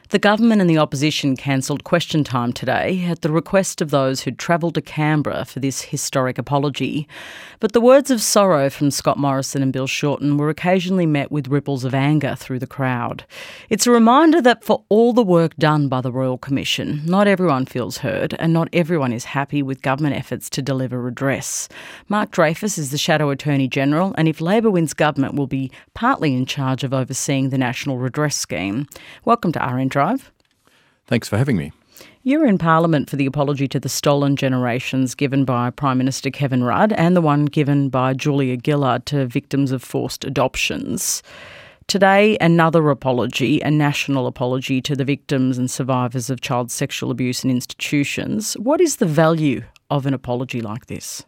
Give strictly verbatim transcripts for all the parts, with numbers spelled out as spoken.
The government and the opposition cancelled question time today at the request of those who'd travelled to Canberra for this historic apology. But the words of sorrow from Scott Morrison and Bill Shorten were occasionally met with ripples of anger through the crowd. It's a reminder that for all the work done by the Royal Commission, not everyone feels heard and not everyone is happy with government efforts to deliver redress. Mark Dreyfus is the Shadow Attorney-General and if Labor wins government will be partly in charge of overseeing the National Redress Scheme. Welcome to R N Drive. Thanks for having me. You were in Parliament for the apology to the stolen generations given by Prime Minister Kevin Rudd and the one given by Julia Gillard to victims of forced adoptions. Today, another apology, a national apology to the victims and survivors of child sexual abuse in institutions. What is the value of an apology like this?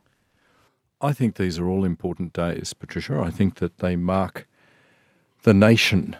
I think these are all important days, Patricia. I think that they mark the nation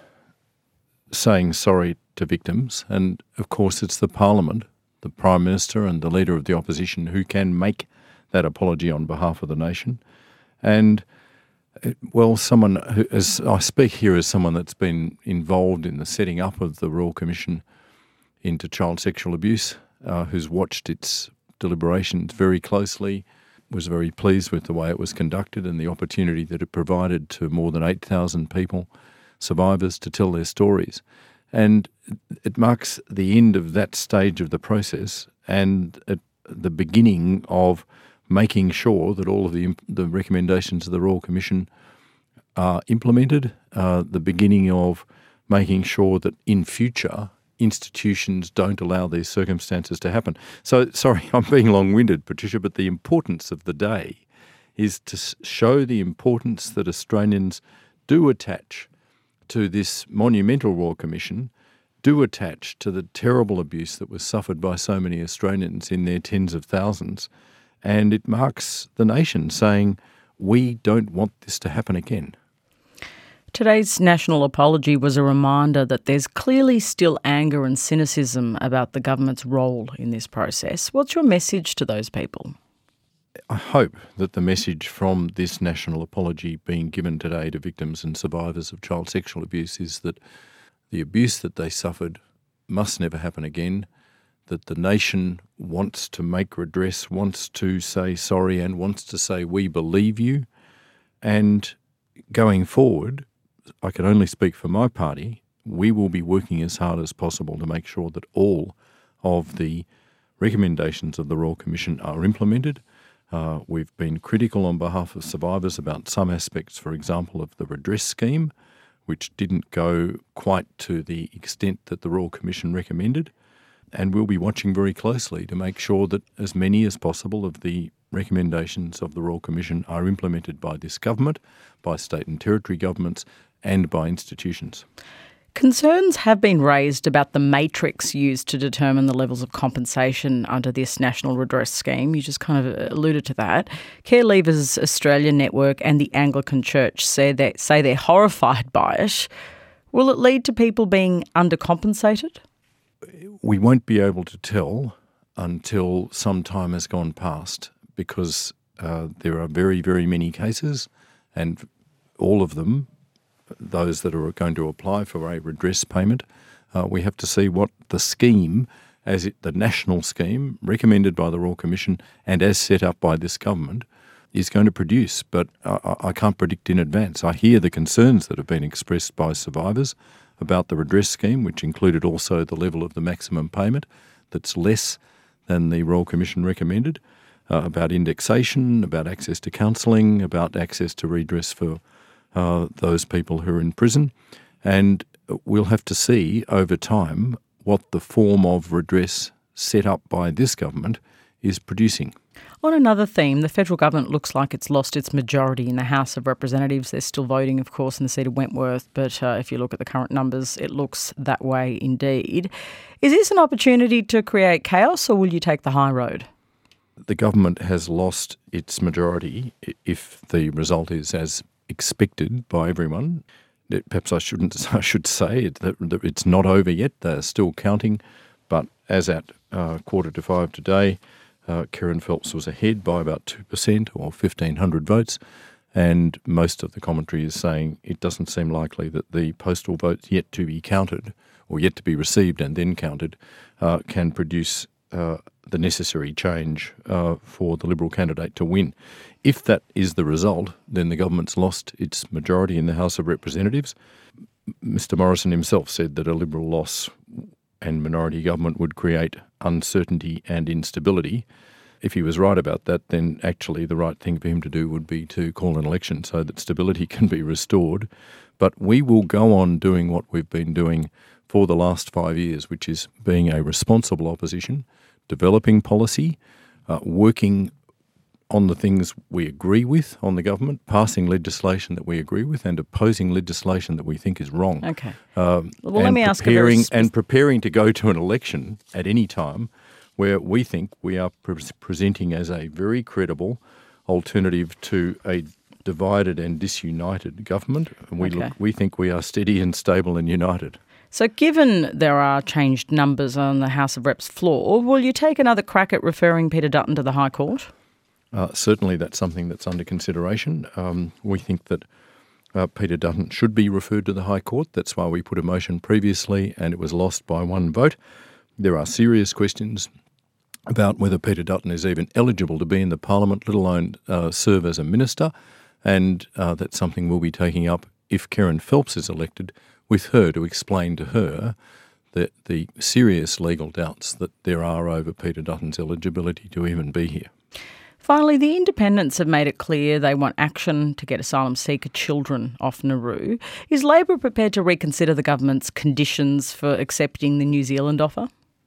saying sorry to victims, and of course it's the Parliament, the Prime Minister and the Leader of the Opposition who can make that apology on behalf of the nation. And, well, someone who, as I speak here as someone that's been involved in the setting up of the Royal Commission into child sexual abuse, uh, who's watched its deliberations very closely, was very pleased with the way it was conducted and the opportunity that it provided to more than eight thousand people, survivors, to tell their stories. And it marks the end of that stage of the process and at the beginning of making sure that all of the the recommendations of the Royal Commission are implemented, uh, the beginning of making sure that in future institutions don't allow these circumstances to happen. So, sorry, I'm being long-winded, Patricia, but the importance of the day is to show the importance that Australians do attach to this monumental Royal Commission, do attach to the terrible abuse that was suffered by so many Australians in their tens of thousands. And it marks the nation saying, we don't want this to happen again. Today's national apology was a reminder that there's clearly still anger and cynicism about the government's role in this process. What's your message to those people? I hope that the message from this national apology being given today to victims and survivors of child sexual abuse is that the abuse that they suffered must never happen again, that the nation wants to make redress, wants to say sorry and wants to say we believe you. And going forward, I can only speak for my party, we will be working as hard as possible to make sure that all of the recommendations of the Royal Commission are implemented. Uh, we've been critical on behalf of survivors about some aspects, for example, of the redress scheme, which didn't go quite to the extent that the Royal Commission recommended. And we'll be watching very closely to make sure that as many as possible of the recommendations of the Royal Commission are implemented by this government, by state and territory governments, and by institutions. Concerns have been raised about the matrix used to determine the levels of compensation under this National Redress Scheme. You just kind of alluded to that. Care Leavers Australia Network and the Anglican Church say, they, say they're horrified by it. Will it lead to people being undercompensated? We won't be able to tell until some time has gone past because uh, there are very, very many cases and all of them, those that are going to apply for a redress payment, uh, we have to see what the scheme, as it, the national scheme recommended by the Royal Commission and as set up by this government, is going to produce. But I, I can't predict in advance. I hear the concerns that have been expressed by survivors about the redress scheme, which included also the level of the maximum payment that's less than the Royal Commission recommended, uh, about indexation, about access to counselling, about access to redress for Uh, those people who are in prison, and we'll have to see over time what the form of redress set up by this government is producing. On another theme, the federal government looks like it's lost its majority in the House of Representatives. They're still voting, of course, in the seat of Wentworth, but uh, if you look at the current numbers, it looks that way indeed. Is this an opportunity to create chaos, or will you take the high road? The government has lost its majority if the result is as expected by everyone. Perhaps I shouldn't. I should say that it's not over yet. They're still counting, but as at uh, quarter to five today, uh, Kerryn Phelps was ahead by about two percent or fifteen hundred votes, and most of the commentary is saying it doesn't seem likely that the postal votes yet to be counted or yet to be received and then counted, uh, can produce uh, the necessary change uh, for the Liberal candidate to win. If that is the result, then the government's lost its majority in the House of Representatives. Mister Morrison himself said that a Liberal loss and minority government would create uncertainty and instability. If he was right about that, then actually the right thing for him to do would be to call an election so that stability can be restored. But we will go on doing what we've been doing for the last five years, which is being a responsible opposition, developing policy, uh, working on the things we agree with on the government, passing legislation that we agree with, and opposing legislation that we think is wrong. Okay. Um, well, let me ask a very sp- and preparing to go to an election at any time where we think we are pre- presenting as a very credible alternative to a divided and disunited government. And we okay. look, we think we are steady and stable and united. So given there are changed numbers on the House of Reps floor, will you take another crack at referring Peter Dutton to the High Court? Uh, certainly that's something that's under consideration. Um, we think that uh, Peter Dutton should be referred to the High Court. That's why we put a motion previously and it was lost by one vote. There are serious questions about whether Peter Dutton is even eligible to be in the Parliament, let alone uh, serve as a minister, and uh, that's something we'll be taking up if Kerryn Phelps is elected, with her to explain to her the, the serious legal doubts that there are over Peter Dutton's eligibility to even be here. Finally, the independents have made it clear they want action to get asylum seeker children off Nauru. Is Labor prepared to reconsider the government's conditions for accepting the New Zealand offer?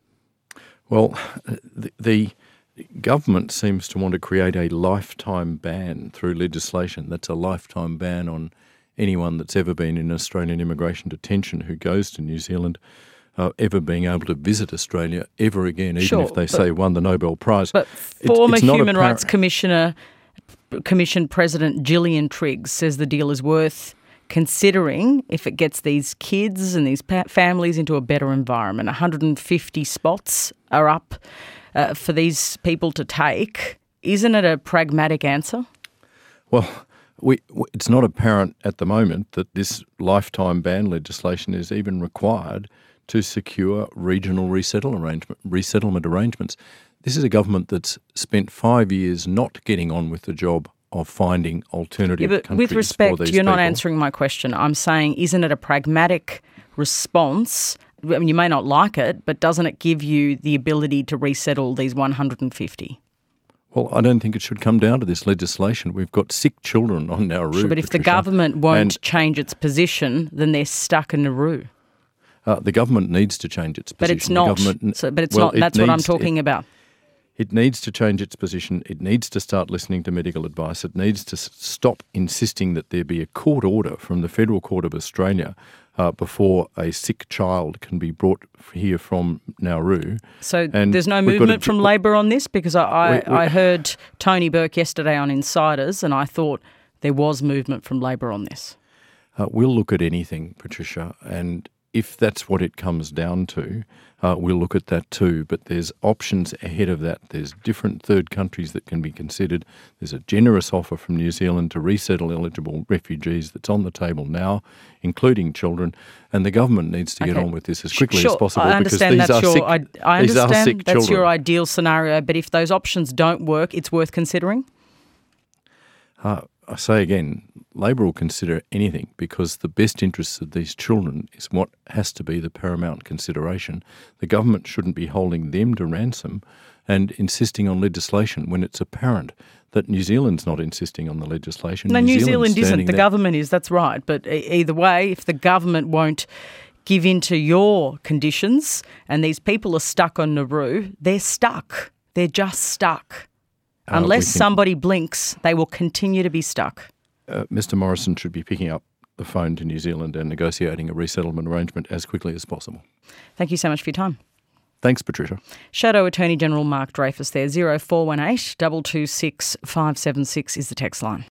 Well, the, the government seems to want to create a lifetime ban through legislation. That's a lifetime ban on anyone that's ever been in Australian immigration detention who goes to New Zealand uh, ever being able to visit Australia ever again, even sure, if they say won the Nobel Prize. But former it's, it's Human appar- Rights Commissioner, Commission President Gillian Triggs says the deal is worth considering if it gets these kids and these pa- families into a better environment. one hundred fifty spots are up uh, for these people to take. Isn't it a pragmatic answer? Well, we, it's not apparent at the moment that this lifetime ban legislation is even required to secure regional resettle arrangement, resettlement arrangements. This is a government that's spent five years not getting on with the job of finding alternative yeah, but countries with respect, for these you're people. not answering my question. I'm saying, isn't it a pragmatic response? I mean, you may not like it, but doesn't it give you the ability to resettle these one hundred fifty? Well, I don't think it should come down to this legislation. We've got sick children on Nauru. Sure, but if Patricia, the government won't and, change its position, then they're stuck in Nauru. Uh, the government needs to change its position. But it's not. The So, but it's well, not. it That's needs, what I'm talking it, about. It needs to change its position. It needs to start listening to medical advice. It needs to s- stop insisting that there be a court order from the Federal Court of Australia uh, before a sick child can be brought here from Nauru. So and there's no got movement to, from Labor on this? Because I, I, we, we, I heard Tony Burke yesterday on Insiders and I thought there was movement from Labor on this. Uh, we'll look at anything, Patricia, and if that's what it comes down to, uh, we'll look at that too. But there's options ahead of that. There's different third countries that can be considered. There's a generous offer from New Zealand to resettle eligible refugees that's on the table now, including children. And the government needs to get okay. on with this as quickly sure, as possible. I understand because these that's are your, sick, I, I these understand are sick that's children. your ideal scenario. But if those options don't work, it's worth considering? Uh, I say again, Labor will consider anything because the best interests of these children is what has to be the paramount consideration. The government shouldn't be holding them to ransom and insisting on legislation when it's apparent that New Zealand's not insisting on the legislation. No, New, New Zealand isn't. The there. government is, that's right. But e- either way, if the government won't give in to your conditions and these people are stuck on Nauru, they're stuck. They're just stuck. Uh, Unless somebody blinks, they will continue to be stuck. Uh, Mister Morrison should be picking up the phone to New Zealand and negotiating a resettlement arrangement as quickly as possible. Thank you so much for your time. Thanks, Patricia. Shadow Attorney General Mark Dreyfus there. zero four one eight, two two six, five seven six is the text line.